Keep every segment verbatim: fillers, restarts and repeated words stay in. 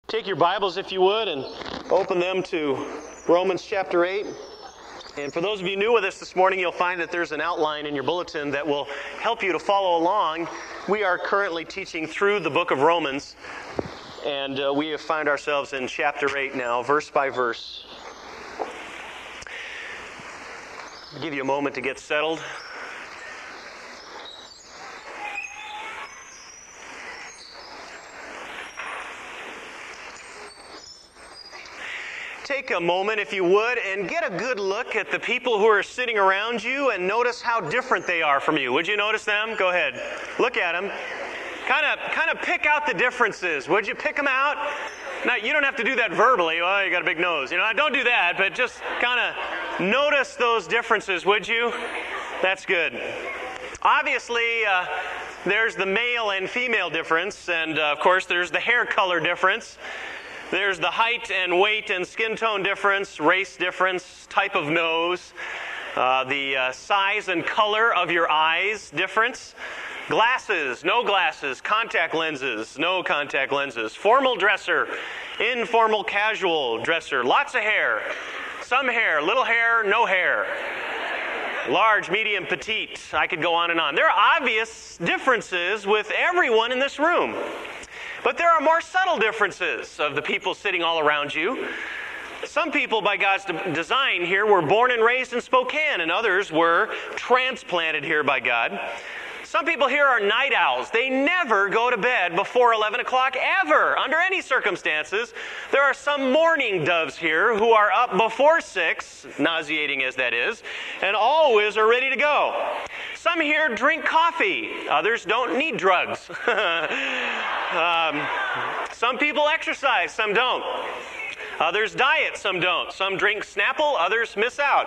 Take your Bibles, if you would, and open them to Romans chapter eight. And for those of you new with us this morning, you'll find that there's an outline in your bulletin that will help you to follow along. We are currently teaching through the book of Romans, and uh, we have found ourselves in chapter eight now, verse by verse. I'll give you a moment to get settled. Take a moment, if you would, and get a good look at the people who are sitting around you and notice how different they are from you. Would you notice them? Go ahead. Look at them. Kind of kind of pick out the differences. Would you pick them out? Now, you don't have to do that verbally. Well, you got a big nose. You know, don't do that, but just kind of notice those differences, would you? That's good. Obviously, uh, there's the male and female difference, and uh, of course, there's the hair color difference. There's the height and weight and skin tone difference, race difference, type of nose, uh, the uh, size and color of your eyes difference, glasses, no glasses, contact lenses, no contact lenses, formal dresser, informal casual dresser, lots of hair, some hair, little hair, no hair, large, medium, petite. I could go on and on. There are obvious differences with everyone in this room. But there are more subtle differences of the people sitting all around you. Some people, by God's de- design here, were born and raised in Spokane, and others were transplanted here by God. Some people here are night owls. They never go to bed before eleven o'clock, ever, under any circumstances. There are some morning doves here who are up before six, nauseating as that is, and always are ready to go. Some here drink coffee. Others don't need drugs. um, some people exercise, some don't. Others diet, some don't. Some drink Snapple, others miss out.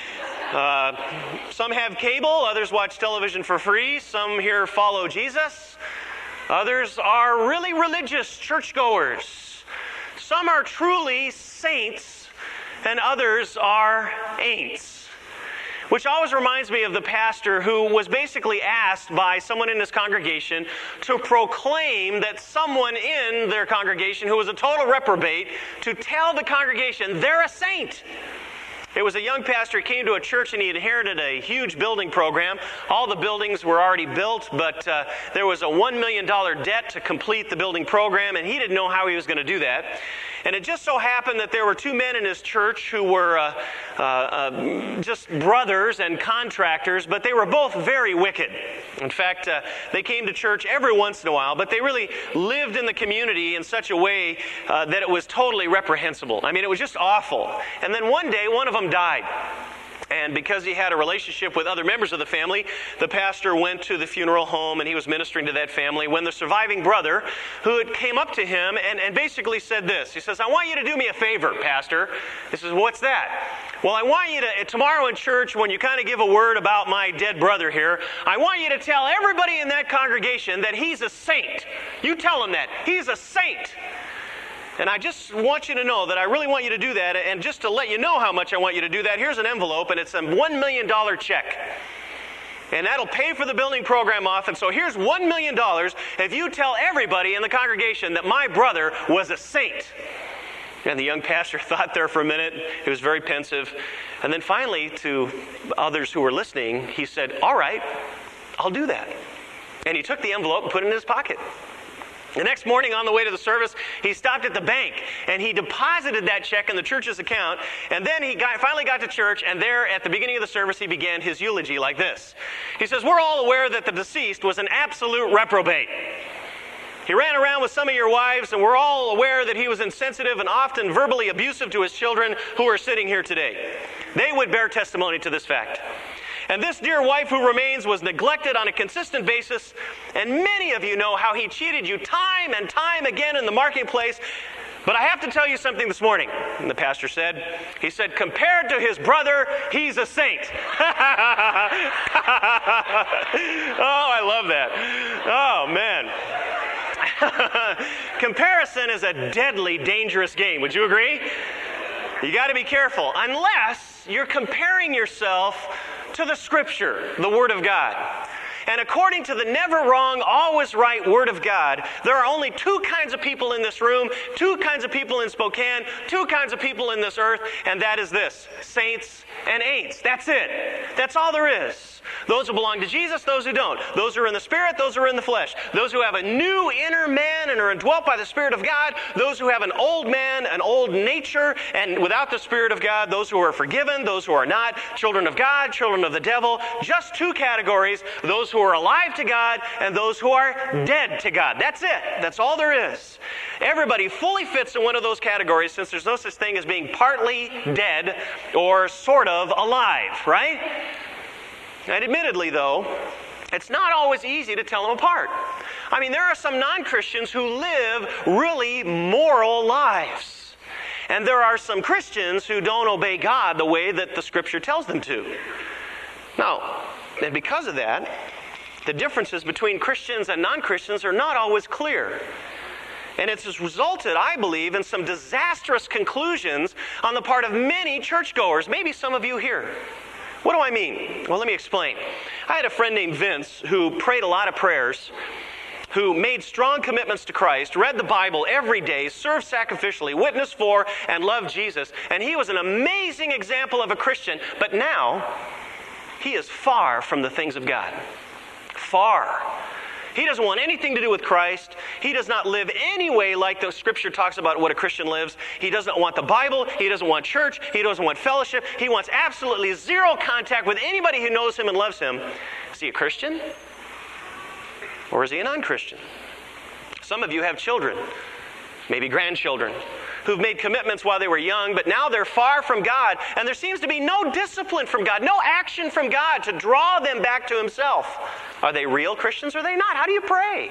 Uh, some have cable, others watch television for free. Some here follow Jesus. Others are really religious churchgoers. Some are truly saints, and others are ain'ts. Which always reminds me of the pastor who was basically asked by someone in his congregation to proclaim that someone in their congregation who was a total reprobate, to tell the congregation they're a saint. It was a young pastor. He came to a church and he inherited a huge building program. All the buildings were already built, but uh, there was a one million dollars debt to complete the building program, and he didn't know how he was going to do that. And it just so happened that there were two men in his church who were uh, uh, uh, just brothers and contractors, but they were both very wicked. In fact, uh, they came to church every once in a while, but they really lived in the community in such a way uh, that it was totally reprehensible. I mean, it was just awful. And then one day, one of them died. And because he had a relationship with other members of the family, the pastor went to the funeral home and he was ministering to that family when the surviving brother, who had came up to him and, and basically said this. He says, "I want you to do me a favor, Pastor." He says, "What's that?" "Well, I want you to, tomorrow in church, when you kind of give a word about my dead brother here, I want you to tell everybody in that congregation that he's a saint. You tell him that. He's a saint. And I just want you to know that I really want you to do that. And just to let you know how much I want you to do that, here's an envelope, and it's a one million dollars check. And that'll pay for the building program off. And so here's one million dollars if you tell everybody in the congregation that my brother was a saint." And the young pastor thought there for a minute. He was very pensive. And then finally, to others who were listening, he said, "All right, I'll do that." And he took the envelope and put it in his pocket. The next morning on the way to the service, he stopped at the bank and he deposited that check in the church's account. And then he got, finally got to church, and there at the beginning of the service, he began his eulogy like this. He says, "We're all aware that the deceased was an absolute reprobate. He ran around with some of your wives, and we're all aware that he was insensitive and often verbally abusive to his children who are sitting here today. They would bear testimony to this fact. And this dear wife who remains was neglected on a consistent basis, and many of you know how he cheated you time and time again in the marketplace. But I have to tell you something this morning," and the pastor said. He said, "Compared to his brother, he's a saint." Oh, I love that. Oh, man. Comparison is a deadly, dangerous game. Would you agree? You got to be careful, unless you're comparing yourself to the Scripture, the Word of God. And according to the never wrong, always right Word of God, there are only two kinds of people in this room, two kinds of people in Spokane, two kinds of people in this earth, and that is this: saints and ain'ts. That's it. That's all there is. Those who belong to Jesus, those who don't. Those who are in the Spirit, those who are in the flesh. Those who have a new inner man and are indwelt by the Spirit of God. Those who have an old man, an old nature, and without the Spirit of God. Those who are forgiven, those who are not. Children of God, children of the devil. Just two categories. Those who are alive to God and those who are dead to God. That's it. That's all there is. Everybody fully fits in one of those categories, since there's no such thing as being partly dead or sort of alive, right? And admittedly, though, it's not always easy to tell them apart. I mean, there are some non-Christians who live really moral lives. And there are some Christians who don't obey God the way that the Scripture tells them to. Now, and because of that, the differences between Christians and non-Christians are not always clear. And it's resulted, I believe, in some disastrous conclusions on the part of many churchgoers, maybe some of you here. What do I mean? Well, let me explain. I had a friend named Vince who prayed a lot of prayers, who made strong commitments to Christ, read the Bible every day, served sacrificially, witnessed for, and loved Jesus. And he was an amazing example of a Christian, but now he is far from the things of God. Far. He doesn't want anything to do with Christ. He does not live any way like the Scripture talks about what a Christian lives. He doesn't want the Bible. He doesn't want church. He doesn't want fellowship. He wants absolutely zero contact with anybody who knows him and loves him. Is he a Christian? Or is he a non-Christian? Some of you have children, maybe grandchildren, who've made commitments while they were young, but now they're far from God, and there seems to be no discipline from God, no action from God to draw them back to himself. Are they real Christians or are they not? How do you pray?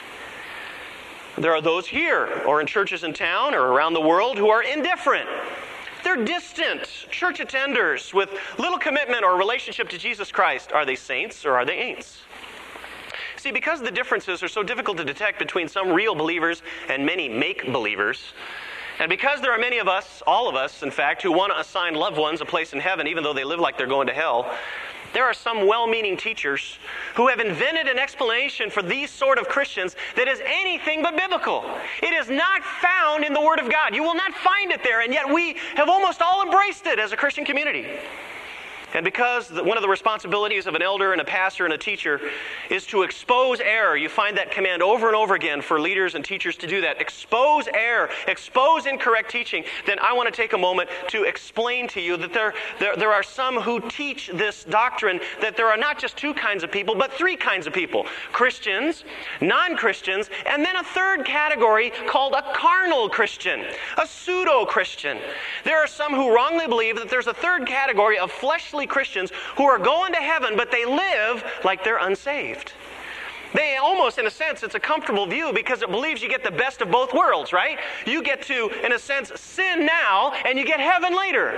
There are those here or in churches in town or around the world who are indifferent. They're distant church attenders with little commitment or relationship to Jesus Christ. Are they saints or are they ain'ts? See, because the differences are so difficult to detect between some real believers and many make-believers, and because there are many of us, all of us, in fact, who want to assign loved ones a place in heaven even though they live like they're going to hell, there are some well-meaning teachers who have invented an explanation for these sort of Christians that is anything but biblical. It is not found in the Word of God. You will not find it there, and yet we have almost all embraced it as a Christian community. And because the, one of the responsibilities of an elder and a pastor and a teacher is to expose error, you find that command over and over again for leaders and teachers to do that. Expose error, expose incorrect teaching. Then I want to take a moment to explain to you that there, there, there are some who teach this doctrine that there are not just two kinds of people, but three kinds of people. Christians, non-Christians, and then a third category called a carnal Christian, a pseudo-Christian. There are some who wrongly believe that there's a third category of fleshly Christians who are going to heaven, but they live like they're unsaved. They almost, in a sense, it's a comfortable view because it believes you get the best of both worlds, right? You get to, in a sense, sin now and you get heaven later.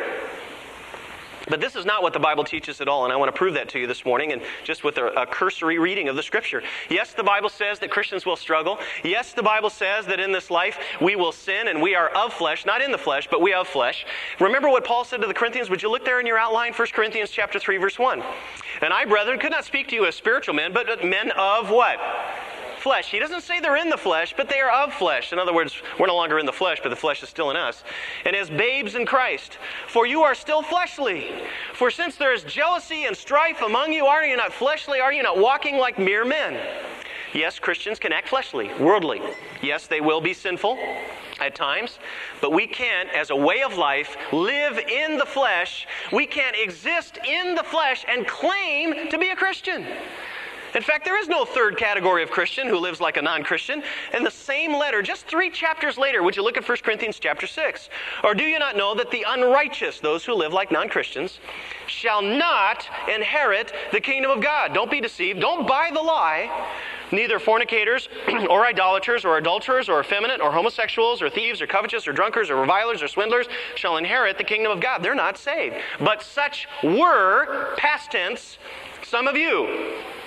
But this is not what the Bible teaches at all, and I want to prove that to you this morning, and just with a, a cursory reading of the Scripture. Yes, the Bible says that Christians will struggle. Yes, the Bible says that in this life we will sin, and we are of flesh, not in the flesh, but we are of flesh. Remember what Paul said to the Corinthians? Would you look there in your outline, First Corinthians chapter three, verse one. And I, brethren, could not speak to you as spiritual men, but men of what? Flesh. He doesn't say they're in the flesh, but they are of flesh. In other words, we're no longer in the flesh, but the flesh is still in us. And as babes in Christ, for you are still fleshly. For since there is jealousy and strife among you, are you not fleshly? Are you not walking like mere men? Yes, Christians can act fleshly, worldly. Yes, they will be sinful at times, but we can't, as a way of life, live in the flesh. We can't exist in the flesh and claim to be a Christian. In fact, there is no third category of Christian who lives like a non-Christian. In the same letter, just three chapters later, would you look at First Corinthians chapter six? Or do you not know that the unrighteous, those who live like non-Christians, shall not inherit the kingdom of God? Don't be deceived. Don't buy the lie. Neither fornicators or idolaters or adulterers or effeminate or homosexuals or thieves or covetous or drunkards or revilers or swindlers shall inherit the kingdom of God. They're not saved. But such were, past tense, some of you.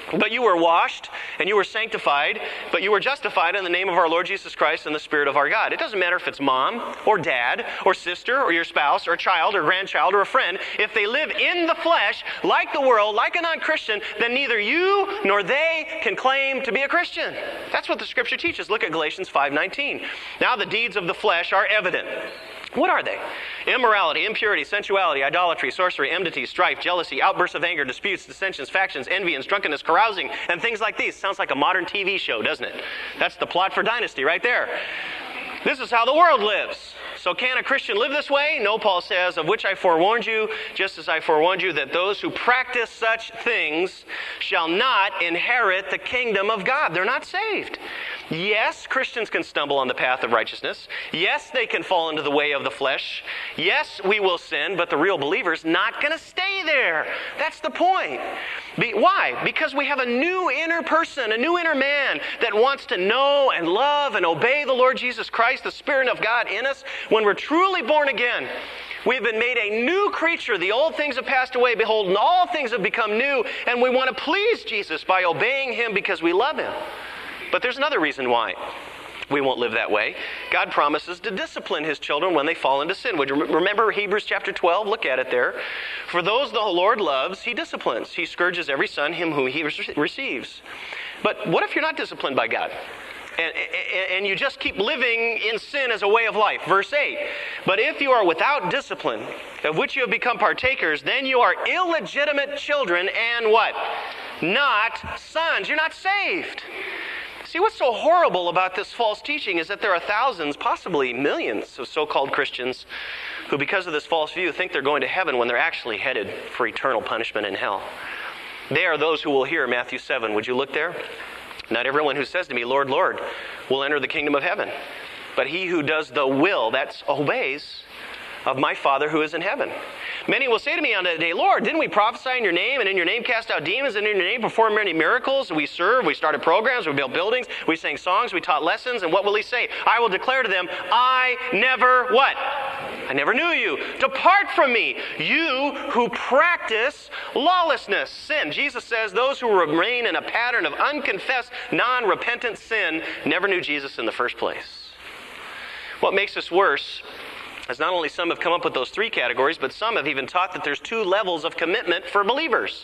But you were washed, and you were sanctified, but you were justified in the name of our Lord Jesus Christ and the Spirit of our God. It doesn't matter if it's mom, or dad, or sister, or your spouse, or child, or grandchild, or a friend. If they live in the flesh, like the world, like a non-Christian, then neither you nor they can claim to be a Christian. That's what the Scripture teaches. Look at Galatians five nineteen. Now the deeds of the flesh are evident. What are they? Immorality, impurity, sensuality, idolatry, sorcery, enmity, strife, jealousy, outbursts of anger, disputes, dissensions, factions, envy, drunkenness, carousing, and things like these. Sounds like a modern T V show, doesn't it? That's the plot for Dynasty right there. This is how the world lives. So can a Christian live this way? No, Paul says, of which I forewarned you, just as I forewarned you, that those who practice such things shall not inherit the kingdom of God. They're not saved. Yes, Christians can stumble on the path of righteousness. Yes, they can fall into the way of the flesh. Yes, we will sin, but the real believer's not going to stay there. That's the point. Be, why? Because we have a new inner person, a new inner man that wants to know and love and obey the Lord Jesus Christ, the Spirit of God in us. When we're truly born again, we've been made a new creature. The old things have passed away. Behold, and all things have become new. And we want to please Jesus by obeying Him because we love Him. But there's another reason why we won't live that way. God promises to discipline His children when they fall into sin. Would you remember Hebrews chapter twelve? Look at it there. For those the Lord loves, He disciplines. He scourges every son, him whom He receives. But what if you're not disciplined by God? And, and you just keep living in sin as a way of life. Verse eight. But if you are without discipline, of which you have become partakers, then you are illegitimate children and what? Not sons. You're not saved. See, what's so horrible about this false teaching is that there are thousands, possibly millions of so-called Christians who, because of this false view, think they're going to heaven when they're actually headed for eternal punishment in hell. They are those who will hear Matthew seven. Would you look there? Not everyone who says to me, Lord, Lord, will enter the kingdom of heaven, but he who does the will, that's obeys, of my Father who is in heaven. Many will say to me on that day, Lord, didn't we prophesy in your name, and in your name cast out demons, and in your name perform many miracles? We served, we started programs, we built buildings, we sang songs, we taught lessons, and what will he say? I will declare to them, I never what? I never knew you. Depart from me, you who practice lawlessness, sin. Jesus says those who remain in a pattern of unconfessed, non-repentant sin never knew Jesus in the first place. What makes this worse as not only some have come up with those three categories, but some have even taught that there's two levels of commitment for believers.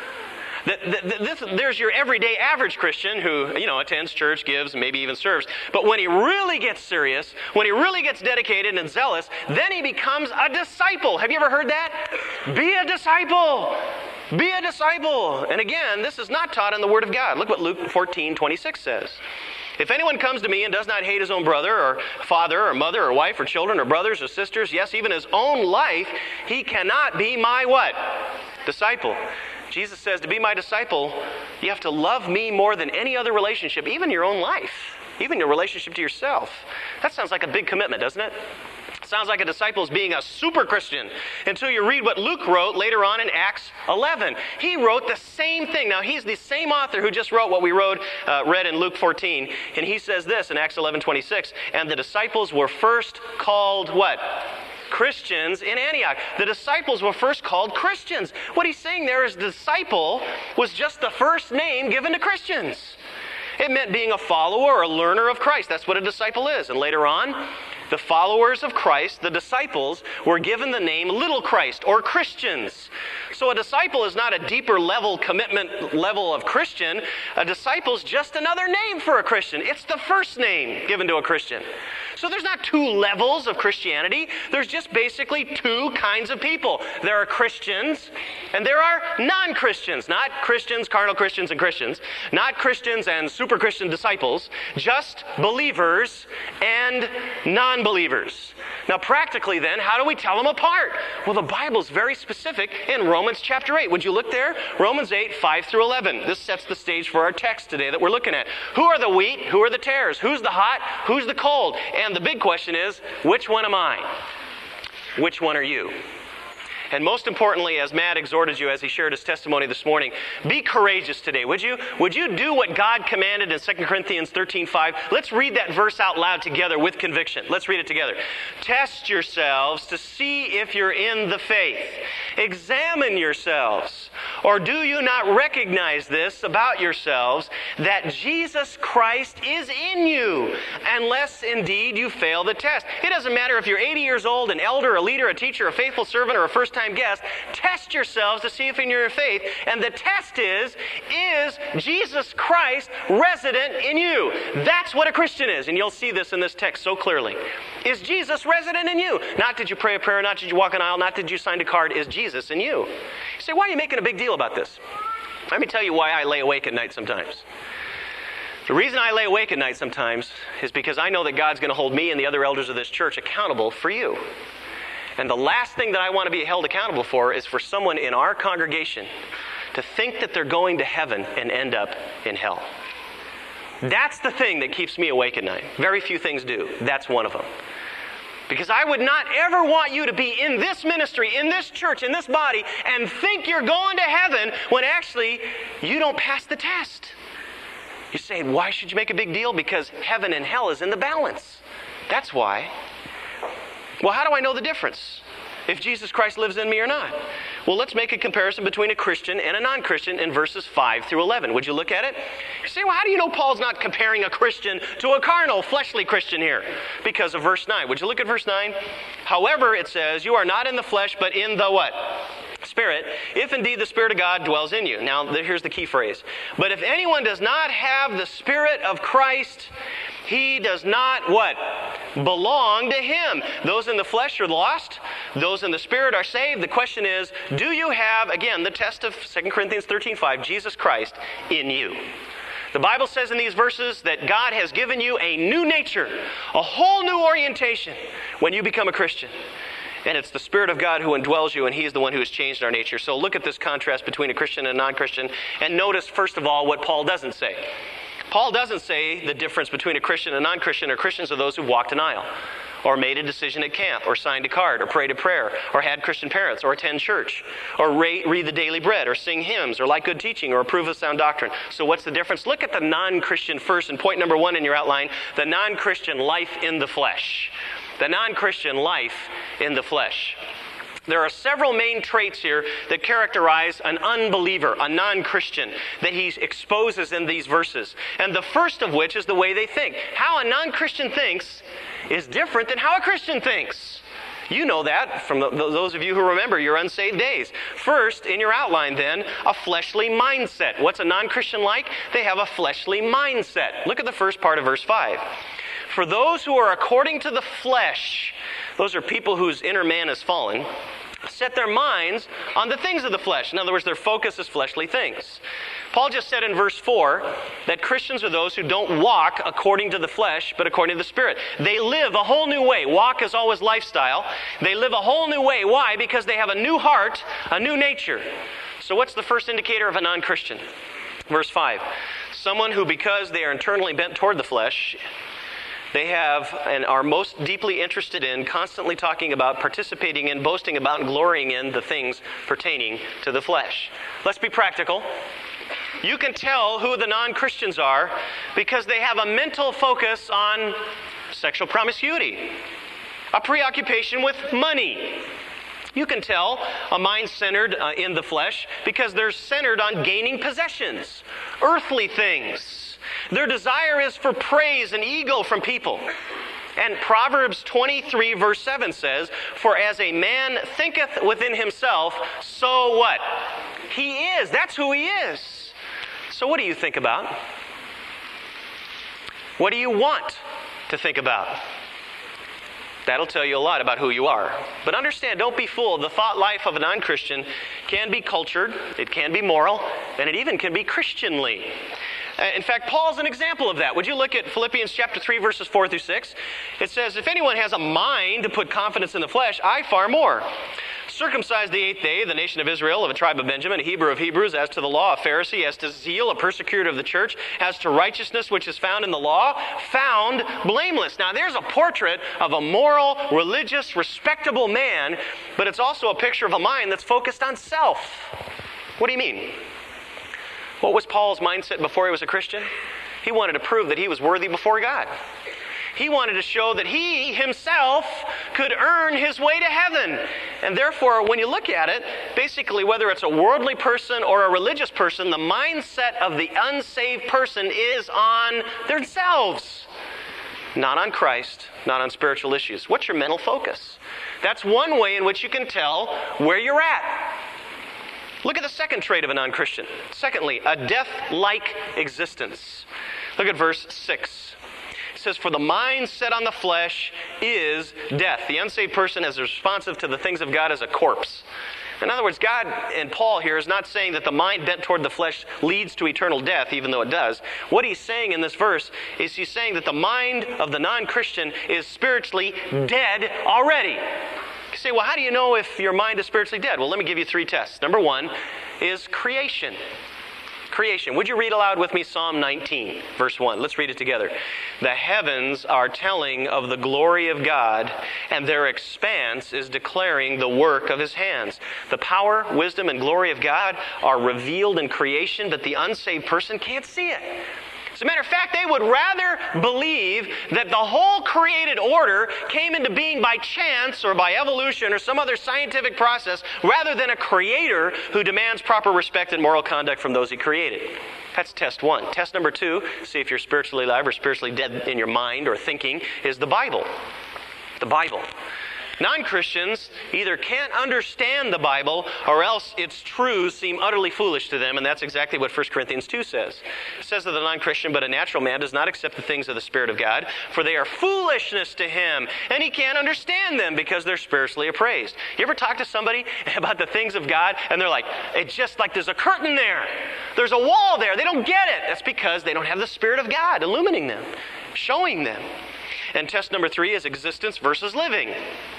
That, that, this, there's your everyday average Christian who, you know, attends church, gives, maybe even serves. But when he really gets serious, when he really gets dedicated and zealous, then he becomes a disciple. Have you ever heard that? Be a disciple. Be a disciple. And again, this is not taught in the Word of God. Look what Luke fourteen twenty-six says. If anyone comes to me and does not hate his own brother or father or mother or wife or children or brothers or sisters, yes, even his own life, he cannot be my what? Disciple. Jesus says to be my disciple, you have to love me more than any other relationship, even your own life, even your relationship to yourself. That sounds like a big commitment, doesn't it? Sounds like a disciple is being a super Christian until you read what Luke wrote later on in Acts eleven. He wrote the same thing. Now, he's the same author who just wrote what we wrote, uh, read in Luke fourteen. And he says this in Acts eleven twenty-six. And the disciples were first called what? Christians in Antioch. The disciples were first called Christians. What he's saying there is disciple was just the first name given to Christians. It meant being a follower or a learner of Christ. That's what a disciple is. And later on, the followers of Christ, the disciples, were given the name Little Christ or Christians. So a disciple is not a deeper level commitment level of Christian. A disciple is just another name for a Christian. It's the first name given to a Christian. So there's not two levels of Christianity. There's just basically two kinds of people. There are Christians and there are non-Christians. Not Christians, carnal Christians, and Christians. Not Christians and super Christian disciples. Just believers and non-believers. Now practically then, how do we tell them apart? Well, the Bible's very specific in Romans chapter eight. Would you look there? Romans eight, five through eleven. This sets the stage for our text today that we're looking at. Who are the wheat? Who are the tares? Who's the hot? Who's the cold? And the big question is, which one am I? Which one are you? And most importantly, as Matt exhorted you as he shared his testimony this morning, be courageous today, would you? Would you do what God commanded in Second Corinthians thirteen five? Let's read that verse out loud together with conviction. Let's read it together. Test yourselves to see if you're in the faith. Examine yourselves. Or do you not recognize this about yourselves, that Jesus Christ is in you, unless indeed you fail the test? It doesn't matter if you're eighty years old, an elder, a leader, a teacher, a faithful servant, or a first-time guest. Test yourselves to see if in your faith. And the test is, is Jesus Christ resident in you? That's what a Christian is. And you'll see this in this text so clearly. Is Jesus resident in you? Not did you pray a prayer, not did you walk an aisle, not did you sign a card. Is Jesus in you? You say, why are you making a big deal about this? Let me tell you why I lay awake at night sometimes. The reason I lay awake at night sometimes is because I know that God's going to hold me and the other elders of this church accountable for you. And the last thing that I want to be held accountable for is for someone in our congregation to think that they're going to heaven and end up in hell. That's the thing that keeps me awake at night. Very few things do. That's one of them. Because I would not ever want you to be in this ministry, in this church, in this body, and think you're going to heaven when actually you don't pass the test. You're saying, why should you make a big deal? Because heaven and hell is in the balance. That's why. Well, how do I know the difference? If Jesus Christ lives in me or not? Well, let's make a comparison between a Christian and a non-Christian in verses five through eleven. Would you look at it? You say, well, how do you know Paul's not comparing a Christian to a carnal, fleshly Christian here? Because of verse nine. Would you look at verse nine? However, it says, you are not in the flesh, but in the what? Spirit, if indeed the Spirit of God dwells in you. Now, here's the key phrase. But if anyone does not have the Spirit of Christ, he does not, what? Belong to him. Those in the flesh are lost. Those in the Spirit are saved. The question is, do you have, again, the test of Second Corinthians thirteen five, Jesus Christ in you? The Bible says in these verses that God has given you a new nature, a whole new orientation when you become a Christian. And it's the Spirit of God who indwells you, and He is the one who has changed our nature. So look at this contrast between a Christian and a non-Christian, and notice, first of all, what Paul doesn't say. Paul doesn't say the difference between a Christian and a non-Christian, or Christians are those who walked an aisle, or made a decision at camp, or signed a card, or prayed a prayer, or had Christian parents, or attend church, or read the daily bread, or sing hymns, or like good teaching, or approve of sound doctrine. So what's the difference? Look at the non-Christian first, and point number one in your outline, the non-Christian life in the flesh. The non-Christian life in the flesh. There are several main traits here that characterize an unbeliever, a non-Christian, that he exposes in these verses. And the first of which is the way they think. How a non-Christian thinks is different than how a Christian thinks. You know that from the, those of you who remember your unsaved days. First, in your outline then, a fleshly mindset. What's a non-Christian like? They have a fleshly mindset. Look at the first part of verse five. For those who are according to the flesh, those are people whose inner man is fallen, set their minds on the things of the flesh. In other words, their focus is fleshly things. Paul just said in verse four that Christians are those who don't walk according to the flesh, but according to the Spirit. They live a whole new way. Walk is always lifestyle. They live a whole new way. Why? Because they have a new heart, a new nature. So what's the first indicator of a non-Christian? Verse five. Someone who, because they are internally bent toward the flesh, they have and are most deeply interested in, constantly talking about, participating in, boasting about, and glorying in the things pertaining to the flesh. Let's be practical. You can tell who the non-Christians are because they have a mental focus on sexual promiscuity, a preoccupation with money. You can tell a mind centered uh, in the flesh because they're centered on gaining possessions, earthly things. Their desire is for praise and ego from people. And Proverbs twenty-three verse seven says, for as a man thinketh within himself, so what? He is. That's who he is. So what do you think about? What do you want to think about? That'll tell you a lot about who you are. But understand, don't be fooled. The thought life of a non-Christian can be cultured, it can be moral, and it even can be Christianly. In fact, Paul's an example of that. Would you look at Philippians chapter three, verses four through six? It says, if anyone has a mind to put confidence in the flesh, I far more. Circumcised the eighth day, the nation of Israel, of a tribe of Benjamin, a Hebrew of Hebrews, as to the law, a Pharisee, as to zeal, a persecutor of the church, as to righteousness which is found in the law, found blameless. Now there's a portrait of a moral, religious, respectable man, but it's also a picture of a mind that's focused on self. What do you mean? What was Paul's mindset before he was a Christian? He wanted to prove that he was worthy before God. He wanted to show that he himself could earn his way to heaven. And therefore, when you look at it, basically whether it's a worldly person or a religious person, the mindset of the unsaved person is on themselves, not on Christ, not on spiritual issues. What's your mental focus? That's one way in which you can tell where you're at. Look at the second trait of a non-Christian. Secondly, a death-like existence. Look at verse six. It says, for the mind set on the flesh is death. The unsaved person is responsive to the things of God as a corpse. In other words, God and Paul here is not saying that the mind bent toward the flesh leads to eternal death, even though it does. What he's saying in this verse is he's saying that the mind of the non-Christian is spiritually dead already. You say, well, how do you know if your mind is spiritually dead? Well, let me give you three tests. Number one is creation. Creation. Would you read aloud with me Psalm nineteen, verse one? Let's read it together. The heavens are telling of the glory of God, and their expanse is declaring the work of His hands. The power, wisdom, and glory of God are revealed in creation, but the unsaved person can't see it. As a matter of fact, they would rather believe that the whole created order came into being by chance or by evolution or some other scientific process rather than a creator who demands proper respect and moral conduct from those He created. That's test one. Test number two, see if you're spiritually alive or spiritually dead in your mind or thinking, is the Bible. The Bible. Non-Christians either can't understand the Bible or else its truths seem utterly foolish to them, and that's exactly what First Corinthians two says. It says of the non-Christian, but a natural man does not accept the things of the Spirit of God, for they are foolishness to him, and he can't understand them because they're spiritually appraised. You ever talk to somebody about the things of God, and they're like, it's just like there's a curtain there. There's a wall there. They don't get it. That's because they don't have the Spirit of God illuminating them, showing them. And test number three is existence versus living.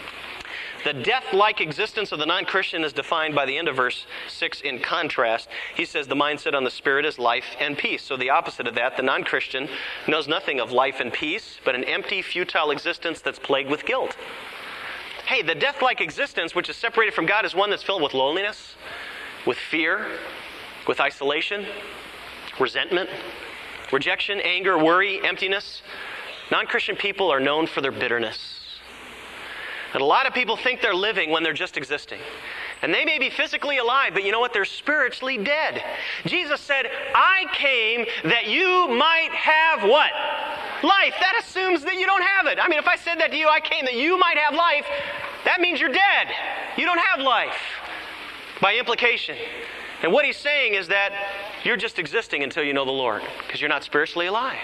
The death-like existence of the non-Christian is defined by the end of verse six in contrast. He says the mindset on the Spirit is life and peace. So the opposite of that, the non-Christian knows nothing of life and peace, but an empty, futile existence that's plagued with guilt. Hey, the death-like existence, which is separated from God, is one that's filled with loneliness, with fear, with isolation, resentment, rejection, anger, worry, emptiness. Non-Christian people are known for their bitterness. And a lot of people think they're living when they're just existing. And they may be physically alive, but you know what? They're spiritually dead. Jesus said, I came that you might have what? Life. That assumes that you don't have it. I mean, if I said that to you, I came that you might have life, that means you're dead. You don't have life by implication. And what he's saying is that you're just existing until you know the Lord, because you're not spiritually alive.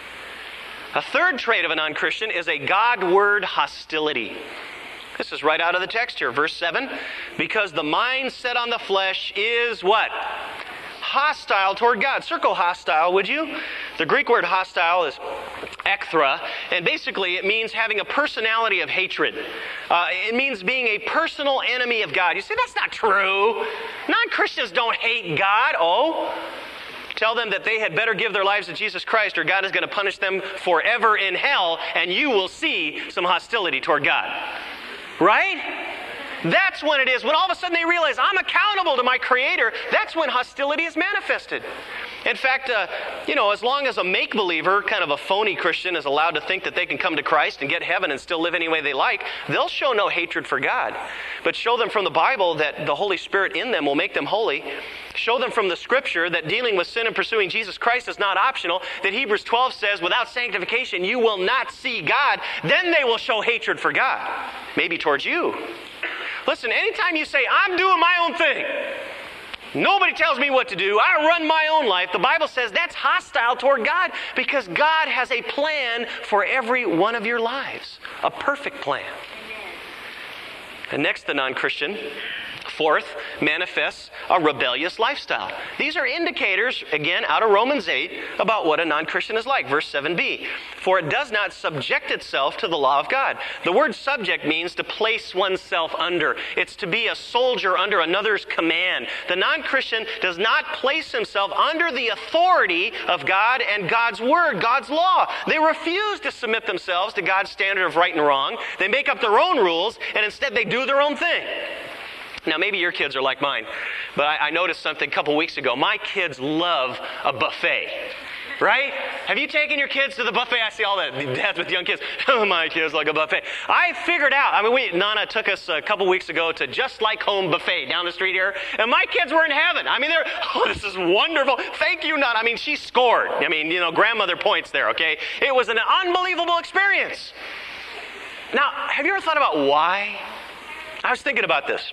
A third trait of a non-Christian is a God-word hostility. This is right out of the text here, verse seven. Because the mind set on the flesh is what? Hostile toward God. Circle hostile, would you? The Greek word hostile is ekthra, and basically it means having a personality of hatred. Uh, it means being a personal enemy of God. You say, that's not true. Non-Christians don't hate God. Oh, tell them that they had better give their lives to Jesus Christ or God is going to punish them forever in hell, and you will see some hostility toward God. Right? That's when it is. When all of a sudden they realize, I'm accountable to my Creator, that's when hostility is manifested. In fact, uh, you know, as long as a make-believer, kind of a phony Christian, is allowed to think that they can come to Christ and get heaven and still live any way they like, they'll show no hatred for God. But show them from the Bible that the Holy Spirit in them will make them holy. Show them from the Scripture that dealing with sin and pursuing Jesus Christ is not optional, that Hebrews twelve says, without sanctification you will not see God. Then they will show hatred for God, maybe towards you. Listen, anytime you say, I'm doing my own thing, nobody tells me what to do, I run my own life, the Bible says that's hostile toward God, because God has a plan for every one of your lives. A perfect plan. And next, the non-Christian, fourth, manifests a rebellious lifestyle. These are indicators, again, out of Romans eight, about what a non-Christian is like. Verse seven b. For it does not subject itself to the law of God. The word subject means to place oneself under. It's to be a soldier under another's command. The non-Christian does not place himself under the authority of God and God's word, God's law. They refuse to submit themselves to God's standard of right and wrong. They make up their own rules, and instead they do their own thing. Now, maybe your kids are like mine, but I, I noticed something a couple weeks ago. My kids love a buffet. Right? Have you taken your kids to the buffet? I see all that dads with young kids. Oh, my kids like a buffet. I figured out, I mean, we, Nana took us a couple weeks ago to Just Like Home Buffet down the street here, and my kids were in heaven. I mean, they're, oh, this is wonderful. Thank you, Nana. I mean, she scored. I mean, you know, grandmother points there, okay? It was an unbelievable experience. Now, have you ever thought about why? I was thinking about this.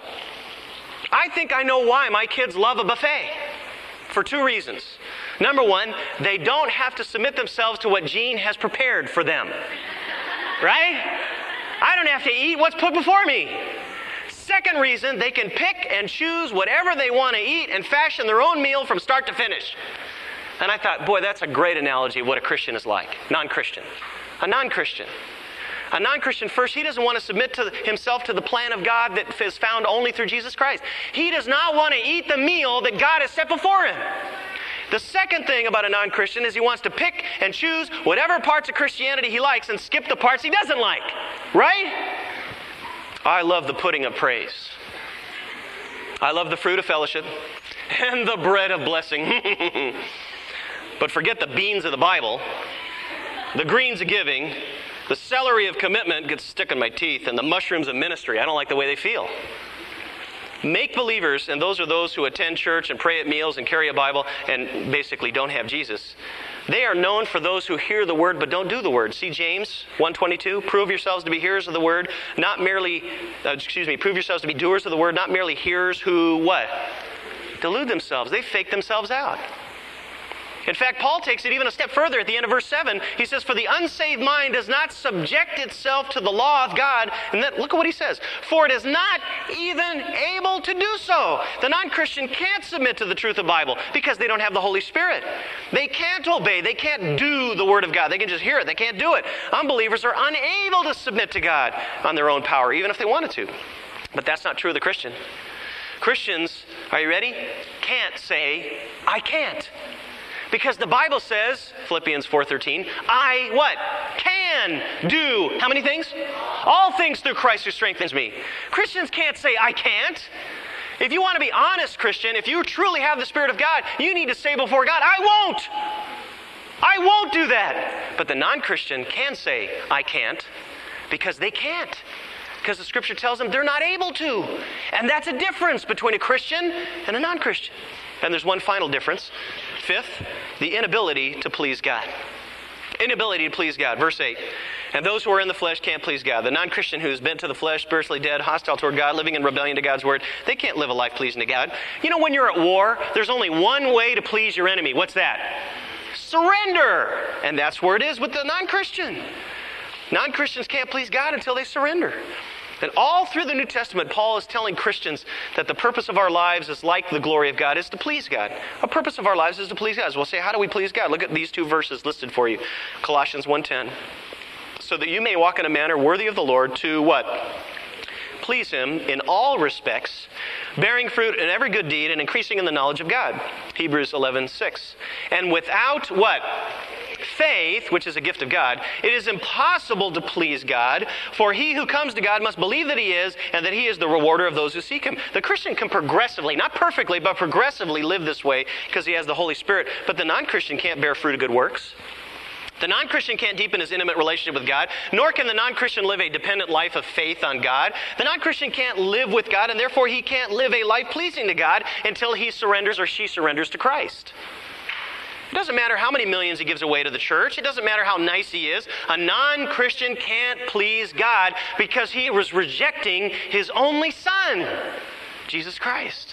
I think I know why my kids love a buffet. For two reasons. Number one, they don't have to submit themselves to what Gene has prepared for them. Right? I don't have to eat what's put before me. Second reason, they can pick and choose whatever they want to eat and fashion their own meal from start to finish. And I thought, boy, that's a great analogy of what a Christian is like. Non-Christian. A non-Christian. A non-Christian, first, he doesn't want to submit to himself to the plan of God that is found only through Jesus Christ. He does not want to eat the meal that God has set before him. The second thing about a non-Christian is he wants to pick and choose whatever parts of Christianity he likes and skip the parts he doesn't like. Right? I love the pudding of praise. I love the fruit of fellowship and the bread of blessing. But forget the beans of the Bible, the greens of giving, the celery of commitment gets stuck in my teeth, and the mushrooms of ministry. I don't like the way they feel. Make believers, and those are those who attend church and pray at meals and carry a Bible and basically don't have Jesus. They are known for those who hear the word but don't do the word. See James one twenty-two, prove yourselves to be hearers of the word, not merely, uh, excuse me, prove yourselves to be doers of the word, not merely hearers who what? Delude themselves. They fake themselves out. In fact, Paul takes it even a step further at the end of verse seven. He says, for the unsaved mind does not subject itself to the law of God. And then look at what he says. For it is not even able to do so. The non-Christian can't submit to the truth of the Bible because they don't have the Holy Spirit. They can't obey. They can't do the Word of God. They can just hear it. They can't do it. Unbelievers are unable to submit to God on their own power, even if they wanted to. But that's not true of the Christian. Christians, are you ready? Can't say, I can't. Because the Bible says, Philippians four thirteen, I what? Can do. How many things? All things through Christ who strengthens me. Christians can't say, I can't. If you want to be honest, Christian, if you truly have the Spirit of God, you need to say before God, I won't. I won't do that. But the non-Christian can say, I can't, because they can't. Because the Scripture tells them they're not able to. And that's a difference between a Christian and a non-Christian. And there's one final difference. Fifth, the inability to please God. Inability to please God. Verse eight. And those who are in the flesh can't please God. The non-Christian who's bent to the flesh, spiritually dead, hostile toward God, living in rebellion to God's word, they can't live a life pleasing to God. You know, when you're at war, there's only one way to please your enemy. What's that? Surrender. And that's where it is with the non-Christian. Non-Christians can't please God until they surrender. And all through the New Testament, Paul is telling Christians that the purpose of our lives is like the glory of God, is to please God. The purpose of our lives is to please God. So we'll say, how do we please God? Look at these two verses listed for you. Colossians one ten. So that you may walk in a manner worthy of the Lord to what? Please Him in all respects, bearing fruit in every good deed and increasing in the knowledge of God. Hebrews eleven six. And without what? Faith, which is a gift of God, it is impossible to please God, for he who comes to God must believe that He is, and that He is the rewarder of those who seek Him. The Christian can progressively, not perfectly, but progressively live this way because he has the Holy Spirit. But the non-Christian can't bear fruit of good works. The non-Christian can't deepen his intimate relationship with God, nor can the non-Christian live a dependent life of faith on God. The non-Christian can't live with God, and therefore he can't live a life pleasing to God until he surrenders or she surrenders to Christ. It doesn't matter how many millions he gives away to the church. It doesn't matter how nice he is. A non-Christian can't please God because he was rejecting His only Son, Jesus Christ.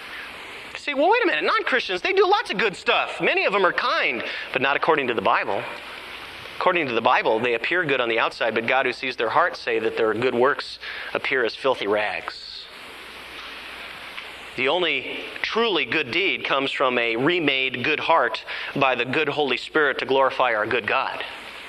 You say, well, wait a minute. Non-Christians, they do lots of good stuff. Many of them are kind, but not according to the Bible. According to the Bible, they appear good on the outside, but God who sees their hearts say that their good works appear as filthy rags. The only truly good deed comes from a remade good heart by the good Holy Spirit to glorify our good God.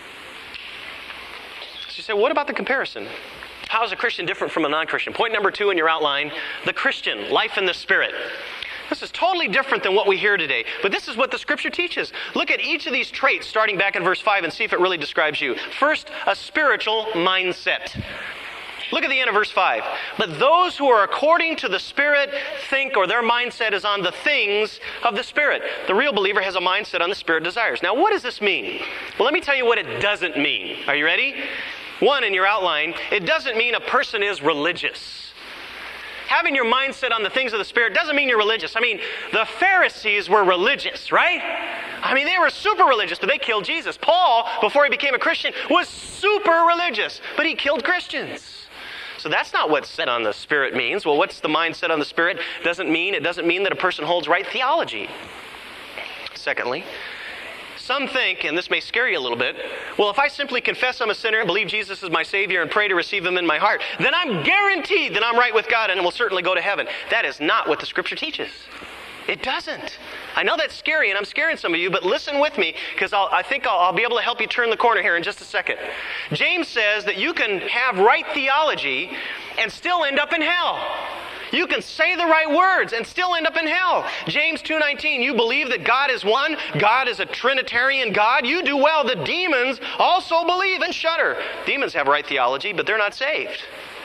So you say, what about the comparison? How is a Christian different from a non-Christian? Point number two in your outline, the Christian, life in the Spirit. This is totally different than what we hear today, but this is what the Scripture teaches. Look at each of these traits starting back in verse five and see if it really describes you. First, a spiritual mindset. Look at the end of verse five. But those who are according to the Spirit think, or their mindset is on the things of the Spirit. The real believer has a mindset on the Spirit desires. Now, what does this mean? Well, let me tell you what it doesn't mean. Are you ready? One, in your outline, it doesn't mean a person is religious. Having your mindset on the things of the Spirit doesn't mean you're religious. I mean, the Pharisees were religious, right? I mean, they were super religious, but they killed Jesus. Paul, before he became a Christian, was super religious, but he killed Christians. So that's not what set on the Spirit means. Well, what's the mindset on the Spirit? Doesn't mean, it doesn't mean that a person holds right theology. Secondly, some think, and this may scare you a little bit, well, if I simply confess I'm a sinner, believe Jesus is my Savior, and pray to receive Him in my heart, then I'm guaranteed that I'm right with God and will certainly go to heaven. That is not what the Scripture teaches. It doesn't. I know that's scary, and I'm scaring some of you, but listen with me, because I think I'll, I'll be able to help you turn the corner here in just a second. James says that you can have right theology and still end up in hell. You can say the right words and still end up in hell. James two nineteen, you believe that God is one, God is a Trinitarian God, you do well. The demons also believe and shudder. Demons have right theology, but they're not saved.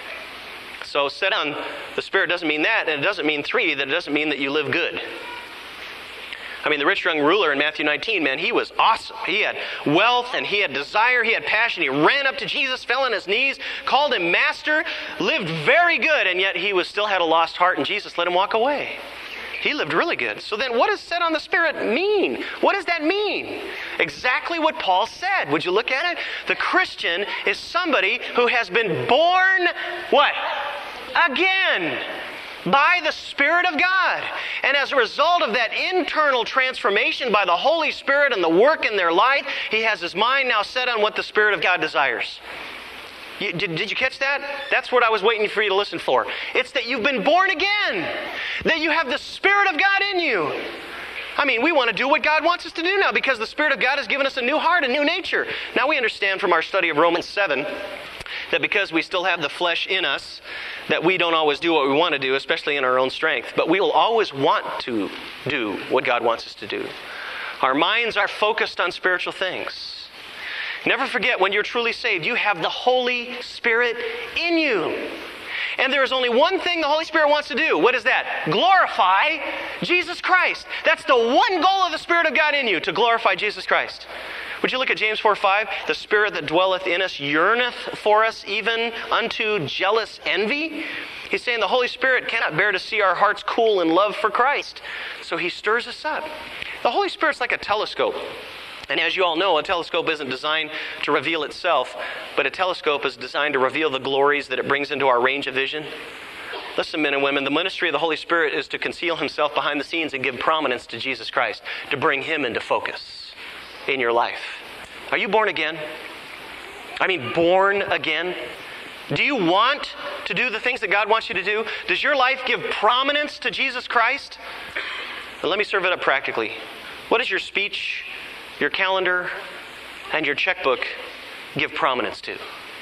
So set on the Spirit doesn't mean that, and it doesn't mean three, that it doesn't mean that you live good. I mean, the rich young ruler in Matthew nineteen, man, he was awesome. He had wealth and he had desire, he had passion. He ran up to Jesus, fell on his knees, called him master, lived very good, and yet he was still had a lost heart, and Jesus let him walk away. He lived really good. So then what does set on the Spirit mean? What does that mean? Exactly what Paul said. Would you look at it? The Christian is somebody who has been born, what? Again. By the Spirit of God. And as a result of that internal transformation by the Holy Spirit and the work in their life, he has his mind now set on what the Spirit of God desires. You, did, did you catch that? That's what I was waiting for you to listen for. It's that you've been born again. That you have the Spirit of God in you. I mean, we want to do what God wants us to do now because the Spirit of God has given us a new heart, a new nature. Now we understand from our study of Romans seven that because we still have the flesh in us, that we don't always do what we want to do, especially in our own strength. But we will always want to do what God wants us to do. Our minds are focused on spiritual things. Never forget, when you're truly saved, you have the Holy Spirit in you. And there is only one thing the Holy Spirit wants to do. What is that? Glorify Jesus Christ. That's the one goal of the Spirit of God in you, to glorify Jesus Christ. Would you look at James four five? The Spirit that dwelleth in us yearneth for us even unto jealous envy. He's saying the Holy Spirit cannot bear to see our hearts cool in love for Christ. So He stirs us up. The Holy Spirit's like a telescope. And as you all know, a telescope isn't designed to reveal itself, but a telescope is designed to reveal the glories that it brings into our range of vision. Listen, men and women, the ministry of the Holy Spirit is to conceal Himself behind the scenes and give prominence to Jesus Christ, to bring Him into focus in your life. Are you born again? I mean, born again? Do you want to do the things that God wants you to do? Does your life give prominence to Jesus Christ? Well, let me serve it up practically. What does your speech, your calendar, and your checkbook give prominence to?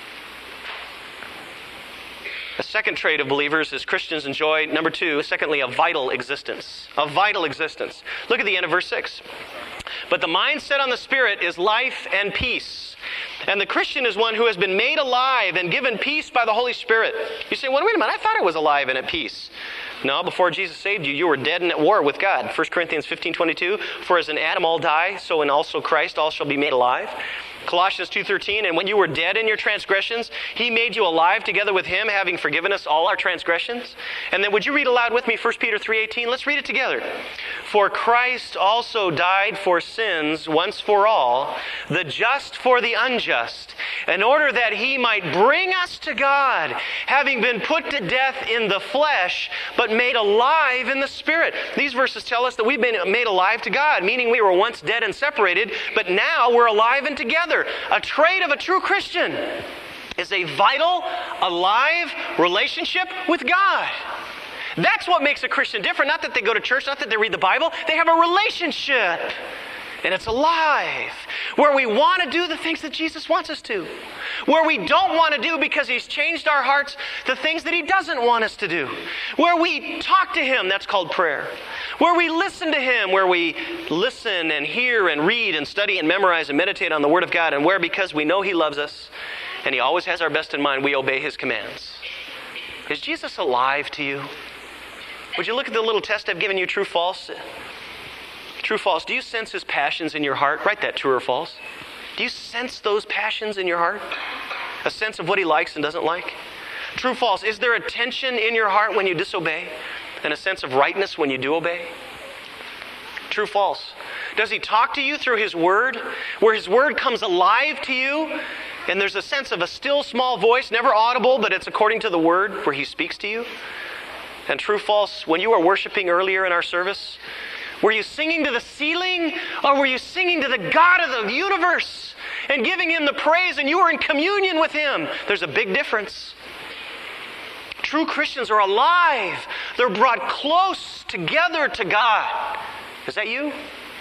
A second trait of believers is Christians enjoy, number two, secondly, a vital existence. A vital existence. Look at the end of verse six. But the mindset on the Spirit is life and peace. And the Christian is one who has been made alive and given peace by the Holy Spirit. You say, well, wait a minute, I thought I was alive and at peace. No, before Jesus saved you, you were dead and at war with God. First Corinthians fifteen twenty-two, for as in Adam all die, so in also Christ all shall be made alive. Colossians two thirteen, and when you were dead in your transgressions, He made you alive together with Him, having forgiven us all our transgressions. And then would you read aloud with me First Peter three eighteen? Let's read it together. For Christ also died for sins once for all, the just for the unjust, in order that He might bring us to God, having been put to death in the flesh, but made alive in the Spirit. These verses tell us that we've been made alive to God, meaning we were once dead and separated, but now we're alive and together. A trait of a true Christian is a vital, alive relationship with God. That's what makes a Christian different. Not that they go to church, not that they read the Bible. They have a relationship. And it's alive. Where we want to do the things that Jesus wants us to. Where we don't want to do, because He's changed our hearts, the things that He doesn't want us to do. Where we talk to Him, that's called prayer. Where we listen to Him, where we listen and hear and read and study and memorize and meditate on the Word of God. And where, because we know He loves us and He always has our best in mind. We obey His commands. Is Jesus alive to you? Would you look at the little test I've given you, true, false? True, false. Do you sense His passions in your heart? Write that, true or false. Do you sense those passions in your heart? A sense of what He likes and doesn't like? True, false. Is there a tension in your heart when you disobey? And a sense of rightness when you do obey? True, false. Does He talk to you through His Word? Where His Word comes alive to you? And there's a sense of a still small voice, never audible, but it's according to the Word where He speaks to you? And true, false, when you were worshiping earlier in our service, were you singing to the ceiling, or were you singing to the God of the universe and giving Him the praise, and you were in communion with Him? There's a big difference. True Christians are alive. They're brought close together to God. Is that you?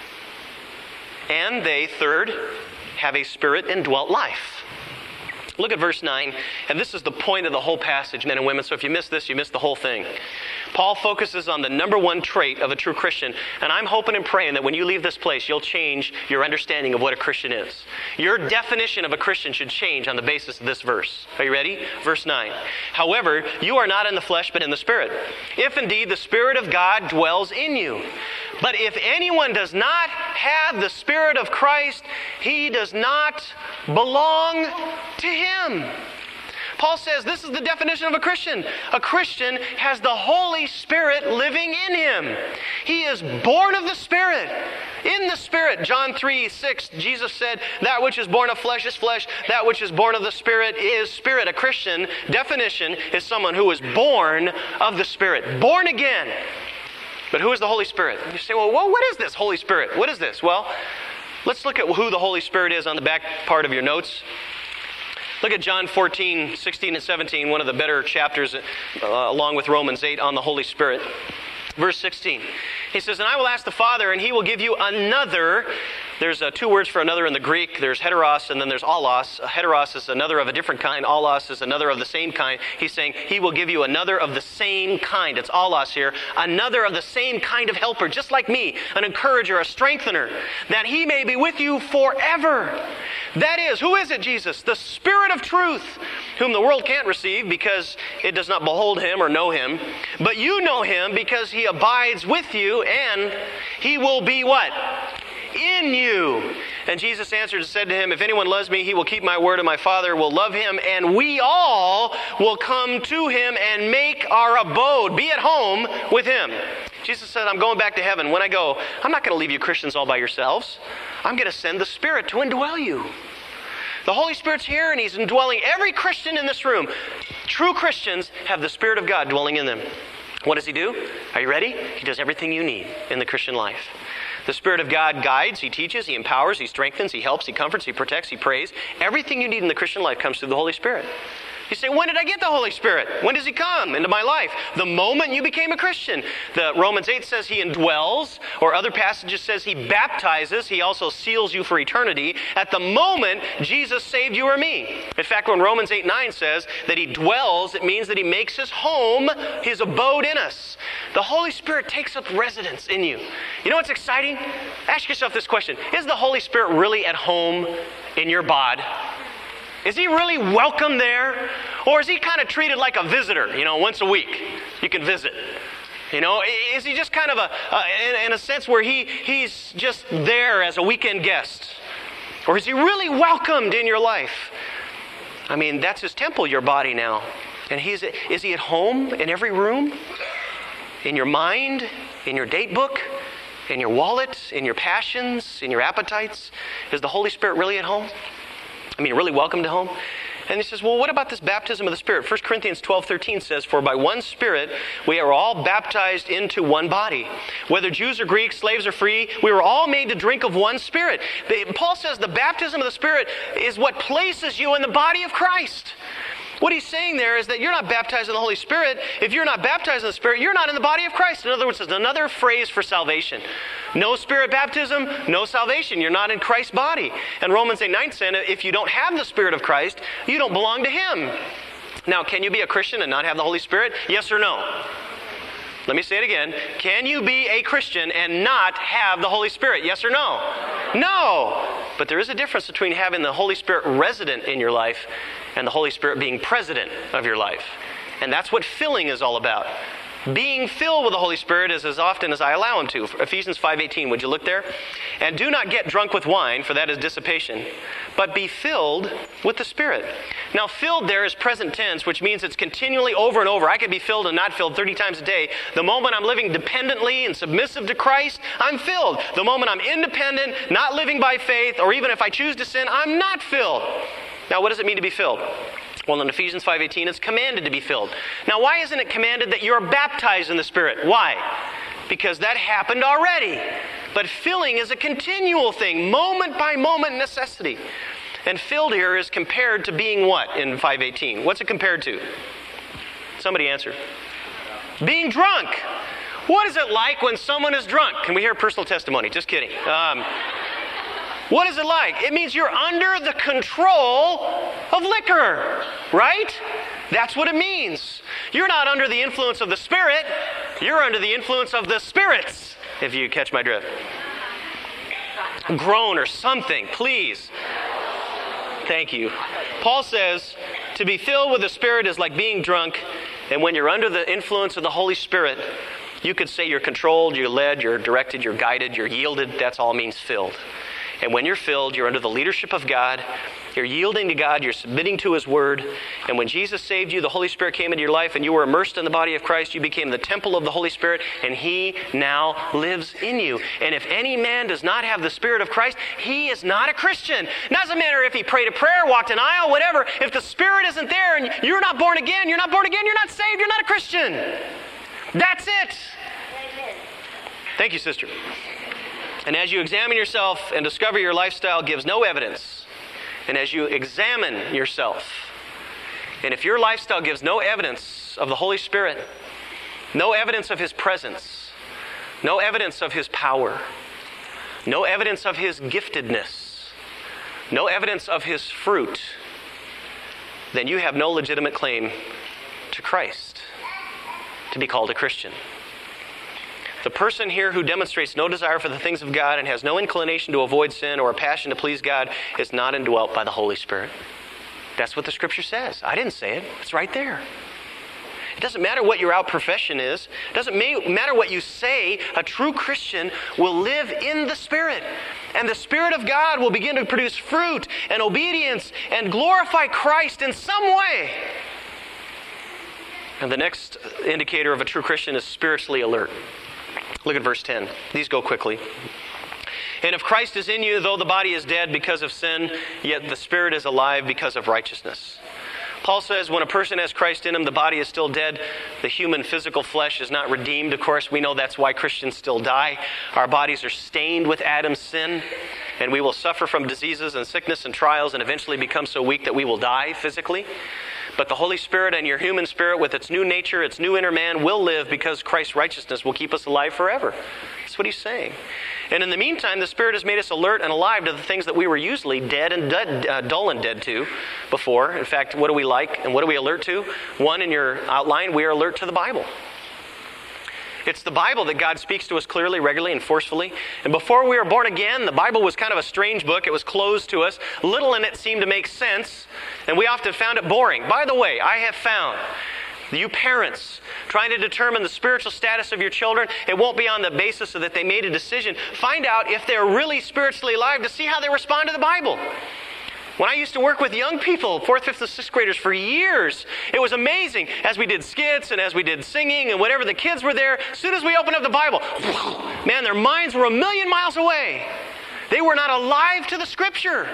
And they, third, have a Spirit-indwelt life. Look at verse nine, and this is the point of the whole passage, men and women, so if you miss this, you miss the whole thing. Paul focuses on the number one trait of a true Christian, and I'm hoping and praying that when you leave this place, you'll change your understanding of what a Christian is. Your definition of a Christian should change on the basis of this verse. Are you ready? Verse nine. However, you are not in the flesh, but in the Spirit, if indeed the Spirit of God dwells in you. But if anyone does not have the Spirit of Christ, he does not belong to Him. Paul says this is the definition of a Christian. A Christian has the Holy Spirit living in him. He is born of the Spirit. In the Spirit, John three six, Jesus said, that which is born of flesh is flesh, that which is born of the Spirit is spirit. A Christian definition is someone who is born of the Spirit, born again. But who is the Holy Spirit? You say, well, what is this Holy Spirit? What is this? Well, let's look at who the Holy Spirit is on the back part of your notes. Look at John fourteen, sixteen, and seventeen, one of the better chapters, uh, along with Romans eight, on the Holy Spirit. Verse sixteen, he says, and I will ask the Father, and He will give you another. There's uh, two words for another in the Greek. There's heteros, and then there's allos. Uh, heteros is another of a different kind. Allos is another of the same kind. He's saying He will give you another of the same kind. It's allos here. Another of the same kind of helper, just like me, an encourager, a strengthener, that He may be with you forever. That is, who is it, Jesus? The Spirit of truth, whom the world can't receive because it does not behold Him or know Him. But you know Him because He abides with you, and He will be what? In you. And Jesus answered and said to him, if anyone loves me, he will keep my word, and my Father will love him, and we all will come to him and make our abode, be at home with him. Jesus said, I'm going back to heaven. When I go, I'm not going to leave you Christians all by yourselves. I'm going to send the Spirit to indwell you. The Holy Spirit's here, and He's indwelling every Christian in this room. True Christians have the Spirit of God dwelling in them. What does He do? Are you ready? He does everything you need in the Christian life. The Spirit of God guides, He teaches, He empowers, He strengthens, He helps, He comforts, He protects, He prays. Everything you need in the Christian life comes through the Holy Spirit. You say, when did I get the Holy Spirit? When does He come into my life? The moment you became a Christian. The Romans eight says He indwells, or other passages says He baptizes. He also seals you for eternity. At the moment Jesus saved you or me. In fact, when Romans eight nine says that He dwells, it means that He makes His home, His abode in us. The Holy Spirit takes up residence in you. You know what's exciting? Ask yourself this question. Is the Holy Spirit really at home in your bod? Is He really welcome there? Or is He kind of treated like a visitor, you know, once a week you can visit? You know, is He just kind of a, a in, in a sense where he He's just there as a weekend guest? Or is He really welcomed in your life? I mean, that's His temple, your body now. And he's is He at home in every room? In your mind? In your date book? In your wallet? In your passions? In your appetites? Is the Holy Spirit really at home? I mean, really welcome to home? And he says, well, what about this baptism of the Spirit? First Corinthians twelve thirteen says, for by one Spirit we are all baptized into one body. Whether Jews or Greeks, slaves or free, we were all made to drink of one Spirit. Paul says the baptism of the Spirit is what places you in the body of Christ. What he's saying there is that you're not baptized in the Holy Spirit. If you're not baptized in the Spirit, you're not in the body of Christ. In other words, it's another phrase for salvation. No Spirit baptism, no salvation. You're not in Christ's body. And Romans eight nine said, if you don't have the Spirit of Christ, you don't belong to Him. Now, can you be a Christian and not have the Holy Spirit? Yes or no? Let me say it again. Can you be a Christian and not have the Holy Spirit? Yes or no? No. But there is a difference between having the Holy Spirit resident in your life and the Holy Spirit being president of your life. And that's what filling is all about. Being filled with the Holy Spirit is as often as I allow Him to. Ephesians five eighteen, would you look there? And do not get drunk with wine, for that is dissipation, but be filled with the Spirit. Now, filled there is present tense, which means it's continually over and over. I could be filled and not filled thirty times a day. The moment I'm living dependently and submissive to Christ, I'm filled. The moment I'm independent, not living by faith, or even if I choose to sin, I'm not filled. Now, what does it mean to be filled? Well, in Ephesians five eighteen, it's commanded to be filled. Now, why isn't it commanded that you're baptized in the Spirit? Why? Because that happened already. But filling is a continual thing, moment by moment necessity. And filled here is compared to being what in five eighteen? What's it compared to? Somebody answer. Being drunk. What is it like when someone is drunk? Can we hear personal testimony? Just kidding. Um, What is it like? It means you're under the control of liquor, right? That's what it means. You're not under the influence of the Spirit. You're under the influence of the spirits, if you catch my drift. Groan or something, please. Thank you. Paul says, to be filled with the Spirit is like being drunk, and when you're under the influence of the Holy Spirit, you could say you're controlled, you're led, you're directed, you're guided, you're yielded. That's all means filled. And when you're filled, you're under the leadership of God. You're yielding to God. You're submitting to His Word. And when Jesus saved you, the Holy Spirit came into your life and you were immersed in the body of Christ. You became the temple of the Holy Spirit, and He now lives in you. And if any man does not have the Spirit of Christ, he is not a Christian. It doesn't matter if he prayed a prayer, walked an aisle, whatever. If the Spirit isn't there and you're not born again, you're not born again, you're not saved, you're not a Christian. That's it. Thank you, sister. And as you examine yourself and discover your lifestyle gives no evidence, and as you examine yourself, and if your lifestyle gives no evidence of the Holy Spirit, no evidence of His presence, no evidence of His power, no evidence of His giftedness, no evidence of His fruit, then you have no legitimate claim to Christ, to be called a Christian. The person here who demonstrates no desire for the things of God and has no inclination to avoid sin or a passion to please God is not indwelt by the Holy Spirit. That's what the Scripture says. I didn't say it. It's right there. It doesn't matter what your out profession is. It doesn't matter what you say. A true Christian will live in the Spirit. And the Spirit of God will begin to produce fruit and obedience and glorify Christ in some way. And the next indicator of a true Christian is spiritually alert. Look at verse ten. These go quickly. And if Christ is in you, though the body is dead because of sin, yet the Spirit is alive because of righteousness. Paul says when a person has Christ in him, the body is still dead. The human physical flesh is not redeemed. Of course, we know that's why Christians still die. Our bodies are stained with Adam's sin, and we will suffer from diseases and sickness and trials and eventually become so weak that we will die physically. But the Holy Spirit and your human spirit with its new nature, its new inner man, will live because Christ's righteousness will keep us alive forever. That's what he's saying. And in the meantime, the Spirit has made us alert and alive to the things that we were usually dead and dead, uh, dull and dead to before. In fact, what do we like and what do we alert to? One, in your outline, we are alert to the Bible. It's the Bible that God speaks to us clearly, regularly, and forcefully. And before we were born again, the Bible was kind of a strange book. It was closed to us. Little in it seemed to make sense, and we often found it boring. By the way, I have found, you parents, trying to determine the spiritual status of your children, it won't be on the basis of that they made a decision. Find out if they're really spiritually alive to see how they respond to the Bible. When I used to work with young people, fourth, fifth, and sixth graders for years, it was amazing. As we did skits and as we did singing and whatever, the kids were there. As soon as we opened up the Bible, man, their minds were a million miles away. They were not alive to the Scripture.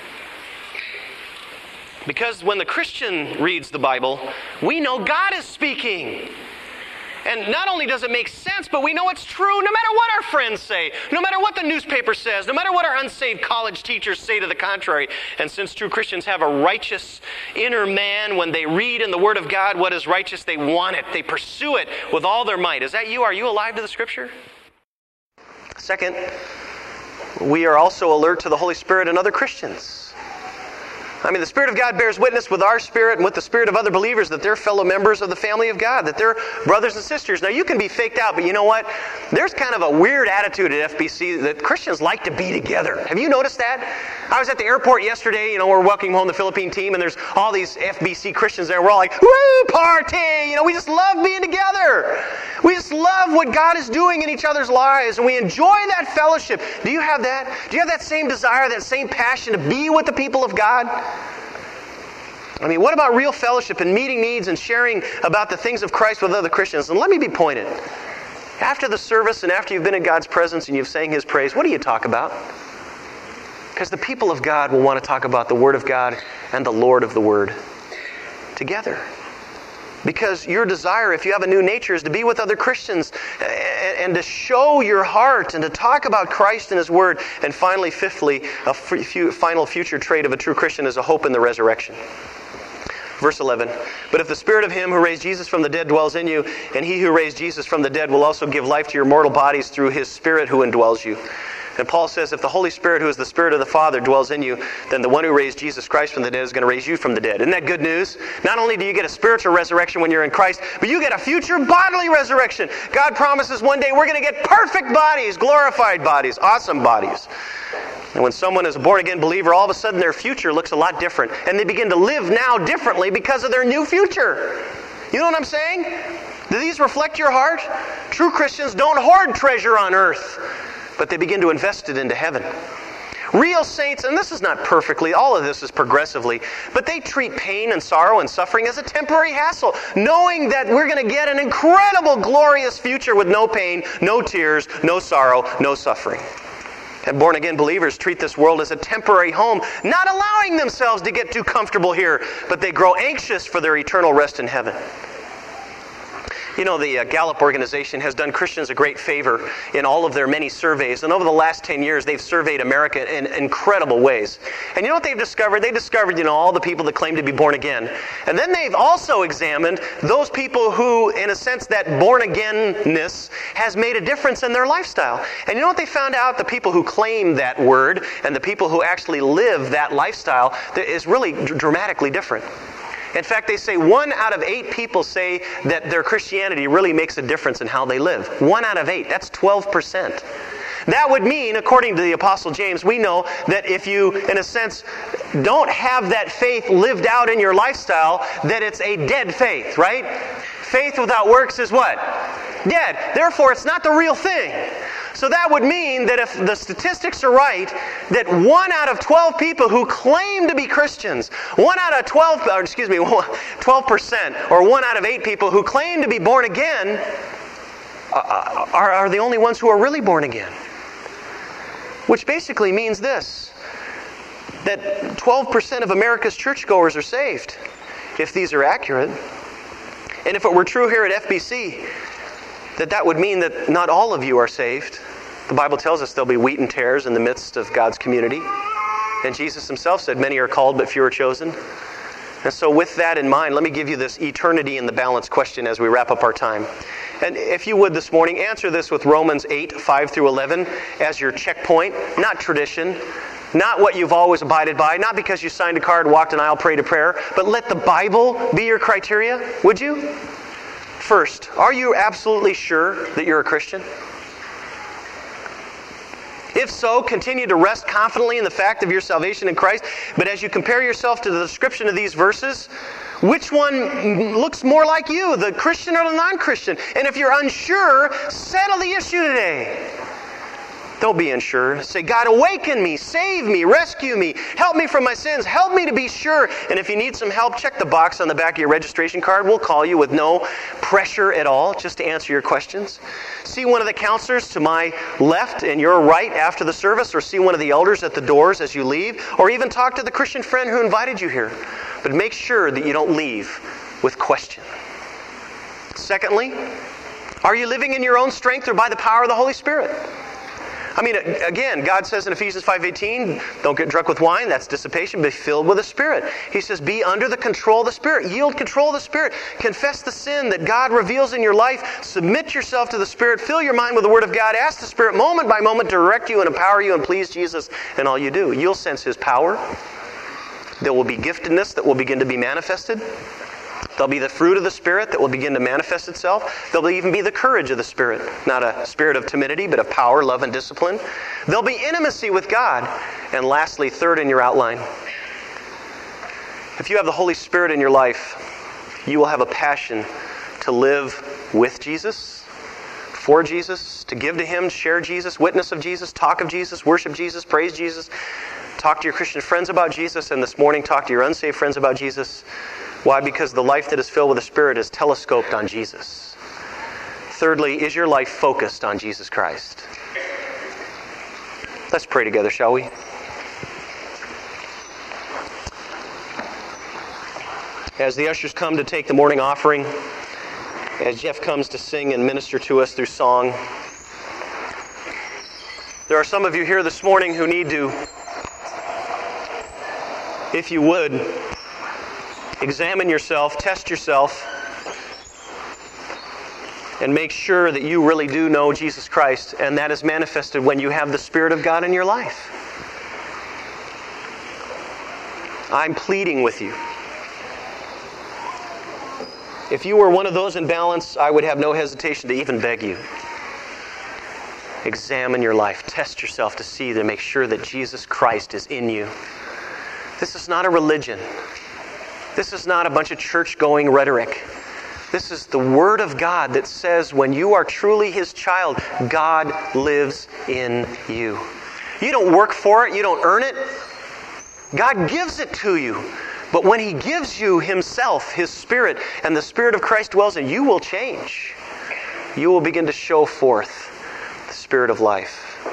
Because when the Christian reads the Bible, we know God is speaking. And not only does it make sense, but we know it's true no matter what our friends say, no matter what the newspaper says, no matter what our unsaved college teachers say to the contrary. And since true Christians have a righteous inner man, when they read in the Word of God what is righteous, they want it. They pursue it with all their might. Is that you? Are you alive to the Scripture? Second, we are also alert to the Holy Spirit and other Christians. I mean, the Spirit of God bears witness with our spirit and with the spirit of other believers that they're fellow members of the family of God, that they're brothers and sisters. Now, you can be faked out, but you know what? There's kind of a weird attitude at F B C that Christians like to be together. Have you noticed that? I was at the airport yesterday, you know, we're welcoming home the Philippine team, and there's all these F B C Christians there. We're all like, woo, party! You know, we just love being together. We just love what God is doing in each other's lives, and we enjoy that fellowship. Do you have that? Do you have that same desire, that same passion to be with the people of God? I mean, what about real fellowship and meeting needs and sharing about the things of Christ with other Christians? And let me be pointed. After the service and after you've been in God's presence and you've sang His praise, what do you talk about? Because the people of God will want to talk about the Word of God and the Lord of the Word together. Because your desire, if you have a new nature, is to be with other Christians and to show your heart and to talk about Christ and His Word. And finally, fifthly, a final future trait of a true Christian is a hope in the resurrection. Verse eleven, but if the Spirit of Him who raised Jesus from the dead dwells in you, and He who raised Jesus from the dead will also give life to your mortal bodies through His Spirit who indwells you. And Paul says, if the Holy Spirit, who is the Spirit of the Father, dwells in you, then the one who raised Jesus Christ from the dead is going to raise you from the dead. Isn't that good news? Not only do you get a spiritual resurrection when you're in Christ, but you get a future bodily resurrection. God promises one day we're going to get perfect bodies, glorified bodies, awesome bodies. And when someone is a born-again believer, all of a sudden their future looks a lot different. And they begin to live now differently because of their new future. You know what I'm saying? Do these reflect your heart? True Christians don't hoard treasure on earth, but they begin to invest it into heaven. Real saints, and this is not perfectly, all of this is progressively, but they treat pain and sorrow and suffering as a temporary hassle, knowing that we're going to get an incredible, glorious future with no pain, no tears, no sorrow, no suffering. And born-again believers treat this world as a temporary home, not allowing themselves to get too comfortable here, but they grow anxious for their eternal rest in heaven. You know, the uh, Gallup organization has done Christians a great favor in all of their many surveys. And over the last ten years, they've surveyed America in incredible ways. And you know what they've discovered? They discovered, you know, all the people that claim to be born again. And then they've also examined those people who, in a sense, that born-again-ness has made a difference in their lifestyle. And you know what they found out? The people who claim that word and the people who actually live that lifestyle is really dr- dramatically different. In fact, they say one out of eight people say that their Christianity really makes a difference in how they live. One out of eight. That's twelve percent. That would mean, according to the Apostle James, we know that if you, in a sense, don't have that faith lived out in your lifestyle, that it's a dead faith, right? Faith without works is what? Dead. Therefore, it's not the real thing. So that would mean that if the statistics are right, that one out of twelve people who claim to be Christians, one out of twelve, or excuse me, twelve percent, or one out of eight people who claim to be born again are, are the only ones who are really born again. Which basically means this, that twelve percent of America's churchgoers are saved, if these are accurate. And if it were true here at F B C, that that would mean that not all of you are saved. The Bible tells us there'll be wheat and tares in the midst of God's community. And Jesus Himself said, many are called, but few are chosen. And so with that in mind, let me give you this eternity in the balance question as we wrap up our time. And if you would this morning, answer this with Romans eight, five through eleven as your checkpoint, not tradition, not what you've always abided by, not because you signed a card, walked an aisle, prayed a prayer, but let the Bible be your criteria, would you? First, are you absolutely sure that you're a Christian? If so, continue to rest confidently in the fact of your salvation in Christ. But as you compare yourself to the description of these verses, which one looks more like you, the Christian or the non-Christian? And if you're unsure, settle the issue today. Don't be unsure. Say, God, awaken me, save me, rescue me, help me from my sins, help me to be sure. And if you need some help, check the box on the back of your registration card. We'll call you with no pressure at all, just to answer your questions. See one of the counselors to my left and your right after the service, or see one of the elders at the doors as you leave, or even talk to the Christian friend who invited you here. But make sure that you don't leave with question. Secondly, are you living in your own strength or by the power of the Holy Spirit? I mean, again, God says in Ephesians five eighteen, don't get drunk with wine, that's dissipation, be filled with the Spirit. He says, be under the control of the Spirit. Yield control of the Spirit. Confess the sin that God reveals in your life. Submit yourself to the Spirit. Fill your mind with the Word of God. Ask the Spirit moment by moment to direct you and empower you and please Jesus in all you do. You'll sense His power. There will be giftedness that will begin to be manifested. There'll be the fruit of the Spirit that will begin to manifest itself. There'll even be the courage of the Spirit. Not a spirit of timidity, but of power, love, and discipline. There'll be intimacy with God. And lastly, third in your outline, if you have the Holy Spirit in your life, you will have a passion to live with Jesus, for Jesus, to give to Him, share Jesus, witness of Jesus, talk of Jesus, worship Jesus, praise Jesus, talk to your Christian friends about Jesus, and this morning talk to your unsaved friends about Jesus. Why? Because the life that is filled with the Spirit is telescoped on Jesus. Thirdly, is your life focused on Jesus Christ? Let's pray together, shall we? As the ushers come to take the morning offering, as Jeff comes to sing and minister to us through song, there are some of you here this morning who need to, if you would, examine yourself, test yourself, and make sure that you really do know Jesus Christ, and that is manifested when you have the Spirit of God in your life. I'm pleading with you. If you were one of those in balance, I would have no hesitation to even beg you. Examine your life. Test yourself to see, to make sure that Jesus Christ is in you. This is not a religion. This is not a bunch of church-going rhetoric. This is the Word of God that says when you are truly His child, God lives in you. You don't work for it. You don't earn it. God gives it to you. But when He gives you Himself, His Spirit, and the Spirit of Christ dwells in you, you will change. You will begin to show forth the Spirit of life.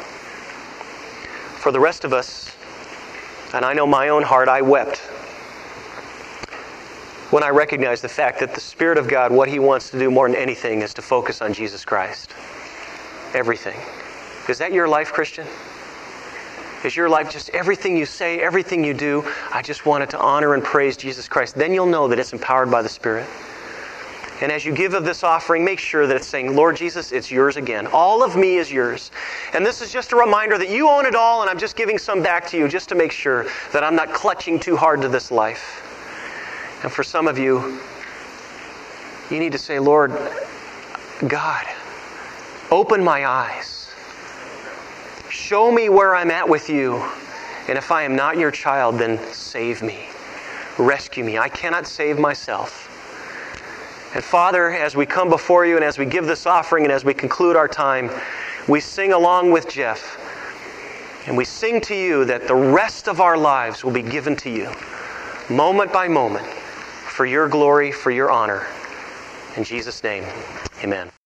For the rest of us, and I know my own heart, I wept when I recognized the fact that the Spirit of God, what He wants to do more than anything is to focus on Jesus Christ. Everything. Is that your life, Christian? Is your life just everything you say, everything you do, I just want it to honor and praise Jesus Christ? Then you'll know that it's empowered by the Spirit. And as you give of this offering, make sure that it's saying, Lord Jesus, it's yours again. All of me is yours. And this is just a reminder that you own it all, and I'm just giving some back to you just to make sure that I'm not clutching too hard to this life. And for some of you, you need to say, Lord, God, open my eyes. Show me where I'm at with you. And if I am not your child, then save me. Rescue me. I cannot save myself. And Father, as we come before you and as we give this offering and as we conclude our time, we sing along with Jeff. And we sing to you that the rest of our lives will be given to you, moment by moment, for your glory, for your honor. In Jesus' name, amen.